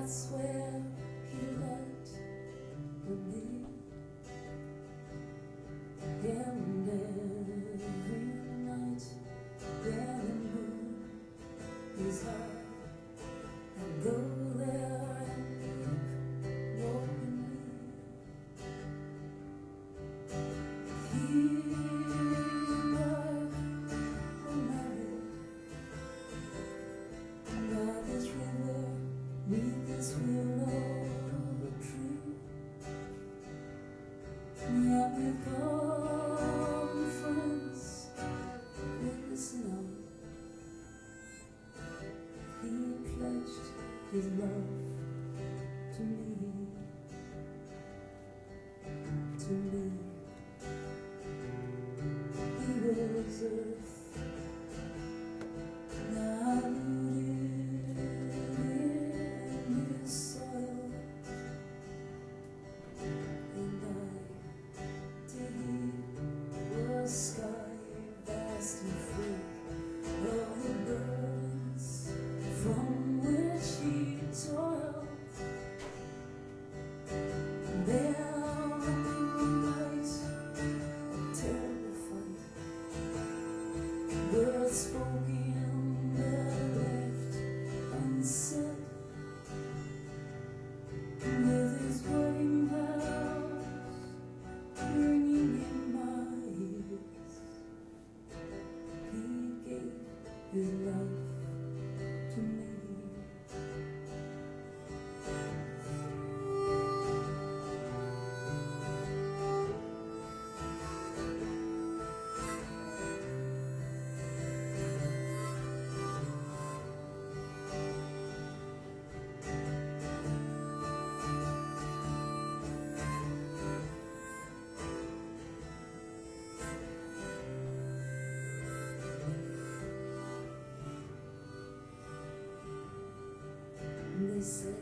that's where he left me. And every night when the moon is high, I go there and look brokenly. Here by this river, neath this willow tree, now we've become friends with the snow. He pledged his love to me, to me. He was earth, now rooted in his soil, and I, to he, was sky vast and free of the burdens from which he toiled. There words spoken but left unsaid, with his wedding vows ringing in my ears. He gave his love to me. They say